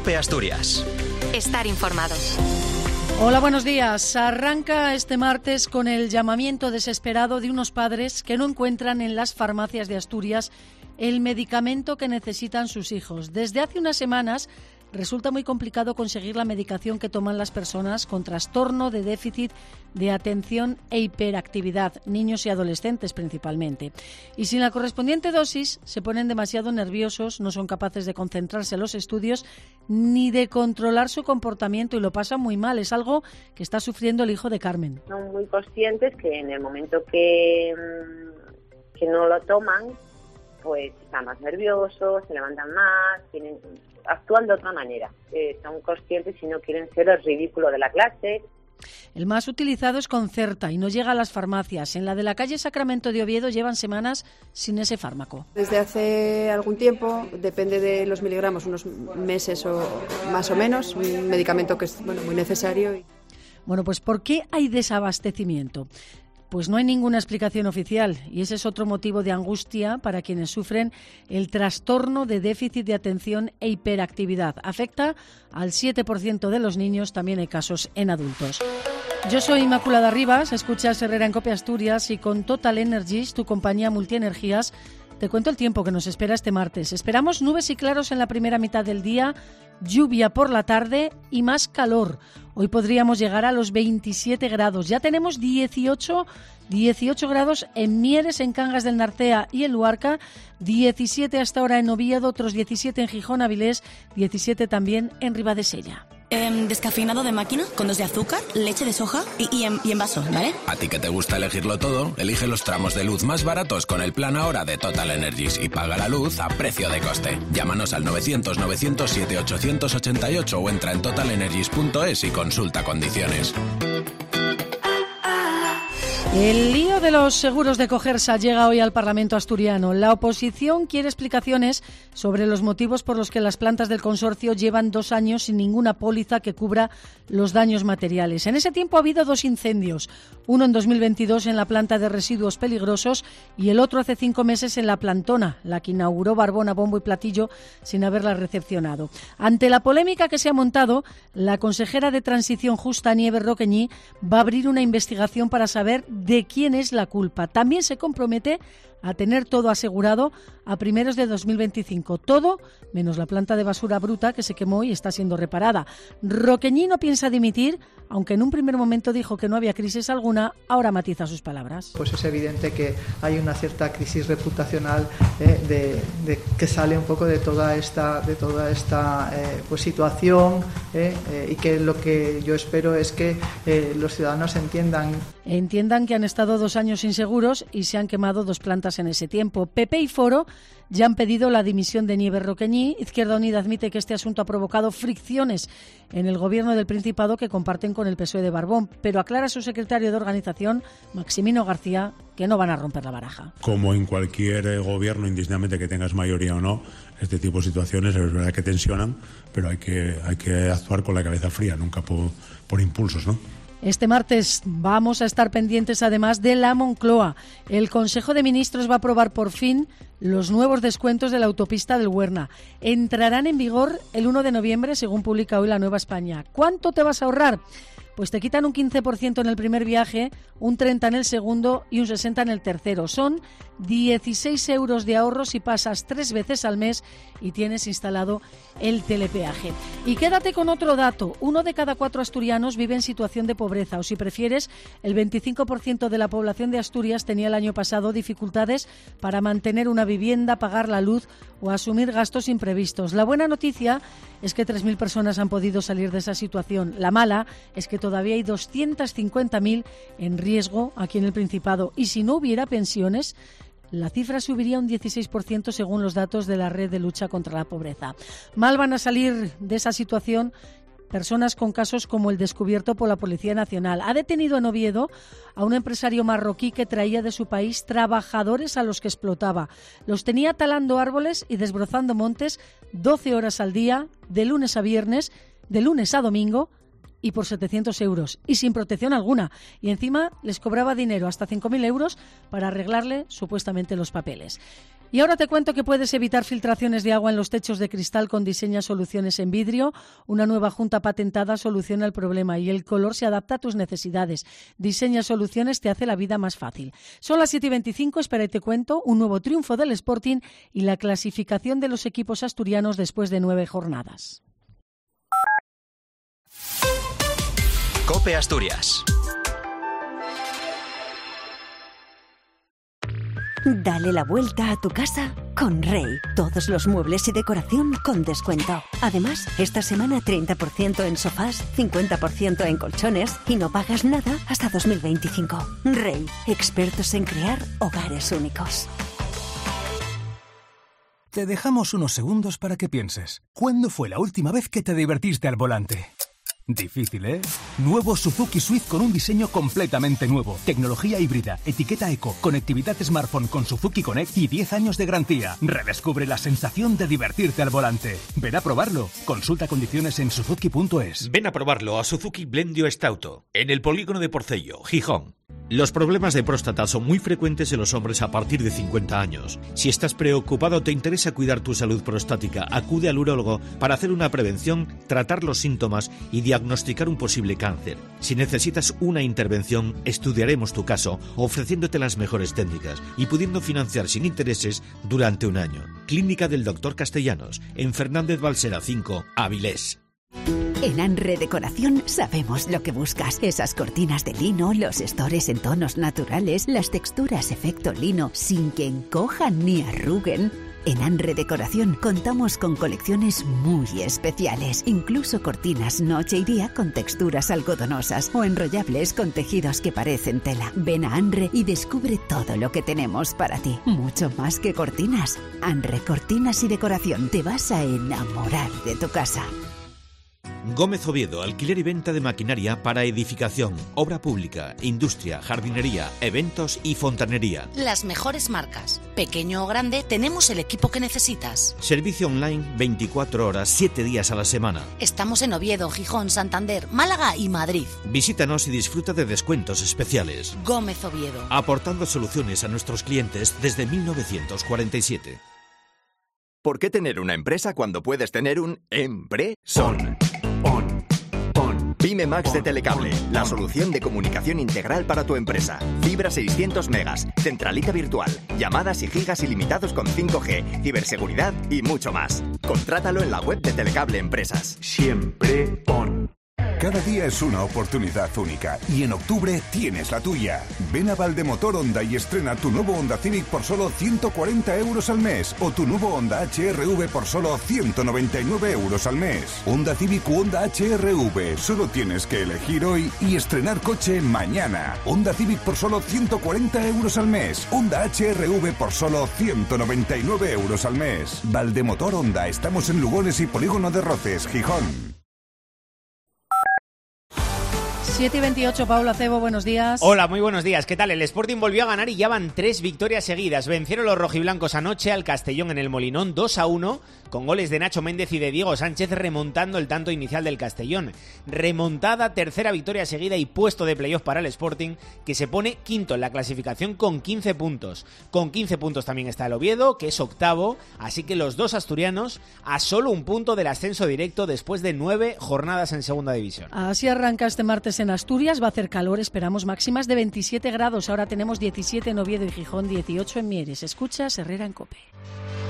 COPE Asturias. Estar informado. Hola, buenos días. Arranca este martes con el llamamiento desesperado de unos padres que no encuentran en las farmacias de Asturias el medicamento que necesitan sus hijos. Desde hace unas semanas resulta muy complicado conseguir la medicación que toman las personas con trastorno de déficit de atención e hiperactividad, niños y adolescentes principalmente. Y sin la correspondiente dosis se ponen demasiado nerviosos, no son capaces de concentrarse en los estudios ni de controlar su comportamiento y lo pasan muy mal. Es algo que está sufriendo el hijo de Carmen. Son muy conscientes que en el momento que no lo toman, pues están más nerviosos, se levantan más, actúan de otra manera. Son conscientes y no quieren ser el ridículo de la clase. El más utilizado es Concerta y no llega a las farmacias. En la de la calle Sacramento de Oviedo llevan semanas sin ese fármaco. Desde hace algún tiempo, depende de los miligramos, unos meses o más o menos, un medicamento que es muy necesario. Bueno, pues ¿por qué hay desabastecimiento? Pues no hay ninguna explicación oficial y ese es otro motivo de angustia para quienes sufren el trastorno de déficit de atención e hiperactividad. Afecta al 7% de los niños, también hay casos en adultos. Yo soy Inmaculada Rivas, escuchas Herrera en COPE Asturias y con Total Energies, tu compañía multienergías, te cuento el tiempo que nos espera este martes. Esperamos nubes y claros en la primera mitad del día, lluvia por la tarde y más calor. Hoy podríamos llegar a los 27 grados. Ya tenemos 18 grados en Mieres, en Cangas del Narcea y en Luarca, 17 hasta ahora en Oviedo, otros 17 en Gijón, Avilés, 17 también en Ribadesella. Descafeinado de máquina, con 2 de azúcar, leche de soja y en vaso, ¿vale? A ti que te gusta elegirlo todo, elige los tramos de luz más baratos con el plan ahora de Total Energies y paga la luz a precio de coste. Llámanos al 900-907-888 o entra en totalenergies.es y consulta condiciones. El lío de los seguros de Cogersa llega hoy al Parlamento asturiano. La oposición quiere explicaciones sobre los motivos por los que las plantas del consorcio llevan 2 años sin ninguna póliza que cubra los daños materiales. En ese tiempo ha habido 2 incendios, uno en 2022 en la planta de residuos peligrosos y el otro hace 5 meses en la Plantona, la que inauguró Barbón a bombo y platillo sin haberla recepcionado. Ante la polémica que se ha montado, la consejera de Transición Justa, Nieves Roqueñi, va a abrir una investigación para saber de quién es la culpa. También se compromete a tener todo asegurado a primeros de 2025. Todo menos la planta de basura bruta que se quemó y está siendo reparada. Roqueñi no piensa dimitir, aunque en un primer momento dijo que no había crisis alguna, ahora matiza sus palabras. Pues es evidente que hay una cierta crisis reputacional de que sale un poco de toda esta pues situación y que lo que yo espero es que los ciudadanos entiendan que han estado 2 años inseguros y se han quemado 2 plantas en ese tiempo. PP y Foro ya han pedido la dimisión de Nieves Roqueñi. Izquierda Unida admite que este asunto ha provocado fricciones en el gobierno del Principado que comparten con el PSOE de Barbón, pero aclara su secretario de organización, Maximino García, que no van a romper la baraja. Como en cualquier gobierno, indistintamente que tengas mayoría o no, este tipo de situaciones es verdad que tensionan, pero hay que actuar con la cabeza fría, nunca por impulsos, ¿no? Este martes vamos a estar pendientes además de la Moncloa. El Consejo de Ministros va a aprobar por fin los nuevos descuentos de la autopista del Huerna. Entrarán en vigor el 1 de noviembre, según publica hoy La Nueva España. ¿Cuánto te vas a ahorrar? Pues te quitan un 15% en el primer viaje, un 30% en el segundo y un 60% en el tercero. Son 16 euros de ahorro si pasas 3 veces al mes y tienes instalado el telepeaje. Y quédate con otro dato. 1 de cada 4 asturianos vive en situación de pobreza, o si prefieres, el 25% de la población de Asturias tenía el año pasado dificultades para mantener una vivienda, pagar la luz o asumir gastos imprevistos. La buena noticia es que 3.000 personas han podido salir de esa situación. La mala es que todavía hay 250.000 en riesgo aquí en el Principado. Y si no hubiera pensiones, la cifra subiría un 16% según los datos de la Red de Lucha contra la Pobreza. Mal van a salir de esa situación personas con casos como el descubierto por la Policía Nacional. Ha detenido en Oviedo a un empresario marroquí que traía de su país trabajadores a los que explotaba. Los tenía talando árboles y desbrozando montes 12 horas al día, de lunes a viernes, de lunes a domingo, y por 700 euros, y sin protección alguna. Y encima les cobraba dinero, hasta 5.000 euros, para arreglarle supuestamente los papeles. Y ahora te cuento que puedes evitar filtraciones de agua en los techos de cristal con Diseña Soluciones en vidrio. Una nueva junta patentada soluciona el problema y el color se adapta a tus necesidades. Diseña Soluciones te hace la vida más fácil. Son las 7:25, espera y te cuento un nuevo triunfo del Sporting y la clasificación de los equipos asturianos después de 9 jornadas. COPE Asturias. Dale la vuelta a tu casa con Rey. Todos los muebles y decoración con descuento. Además, esta semana 30% en sofás, 50% en colchones y no pagas nada hasta 2025. Rey, expertos en crear hogares únicos. Te dejamos unos segundos para que pienses. ¿Cuándo fue la última vez que te divertiste al volante? Difícil, ¿eh? Nuevo Suzuki Swift con un diseño completamente nuevo. Tecnología híbrida, etiqueta eco, conectividad smartphone con Suzuki Connect y 10 años de garantía. Redescubre la sensación de divertirte al volante. Ven a probarlo. Consulta condiciones en suzuki.es. Ven a probarlo a Suzuki Blendio Stauto, en el polígono de Porcello, Gijón. Los problemas de próstata son muy frecuentes en los hombres a partir de 50 años. Si estás preocupado o te interesa cuidar tu salud prostática, acude al urólogo para hacer una prevención, tratar los síntomas y diagnosticar un posible cáncer. Si necesitas una intervención, estudiaremos tu caso ofreciéndote las mejores técnicas y pudiendo financiar sin intereses durante un año. Clínica del Dr. Castellanos, en Fernández Balsera 5, Avilés. En Anre Decoración sabemos lo que buscas. Esas cortinas de lino, los estores en tonos naturales, las texturas efecto lino, sin que encojan ni arruguen. En Anre Decoración contamos con colecciones muy especiales, incluso cortinas noche y día con texturas algodonosas o enrollables con tejidos que parecen tela. Ven a Anre y descubre todo lo que tenemos para ti. Mucho más que cortinas. Anre Cortinas y Decoración. Te vas a enamorar de tu casa. Gómez Oviedo, alquiler y venta de maquinaria para edificación, obra pública, industria, jardinería, eventos y fontanería. Las mejores marcas. Pequeño o grande, tenemos el equipo que necesitas. Servicio online 24 horas, 7 días a la semana. Estamos en Oviedo, Gijón, Santander, Málaga y Madrid. Visítanos y disfruta de descuentos especiales. Gómez Oviedo. Aportando soluciones a nuestros clientes desde 1947. ¿Por qué tener una empresa cuando puedes tener un Empresón? Pyme Max de Telecable, la solución de comunicación integral para tu empresa. Fibra 600 megas, centralita virtual, llamadas y gigas ilimitados con 5G, ciberseguridad y mucho más. Contrátalo en la web de Telecable Empresas. Siempre on. Cada día es una oportunidad única y en octubre tienes la tuya. Ven a Valdemotor Honda y estrena tu nuevo Honda Civic por solo 140 euros al mes o tu nuevo Honda HR-V por solo 199 euros al mes. Honda Civic u Honda HR-V, solo tienes que elegir hoy y estrenar coche mañana. Honda Civic por solo 140 euros al mes. Honda HR-V por solo 199 euros al mes. Valdemotor Honda, estamos en Lugones y Polígono de Roces, Gijón. 7:28, Pablo Acebo, buenos días. Hola, muy buenos días. ¿Qué tal? El Sporting volvió a ganar y ya van 3 victorias seguidas. Vencieron los rojiblancos anoche al Castellón en el Molinón 2-1, con goles de Nacho Méndez y de Diego Sánchez remontando el tanto inicial del Castellón. Remontada, tercera victoria seguida y puesto de playoff para el Sporting, que se pone quinto en la clasificación con 15 puntos. Con 15 puntos también está el Oviedo, que es octavo, así que los dos asturianos a solo un punto del ascenso directo después de 9 jornadas en segunda división. Así arranca este martes en Asturias, va a hacer calor, esperamos máximas de 27 grados, ahora tenemos 17 en Oviedo y Gijón, 18 en Mieres. Escuchas Herrera en COPE.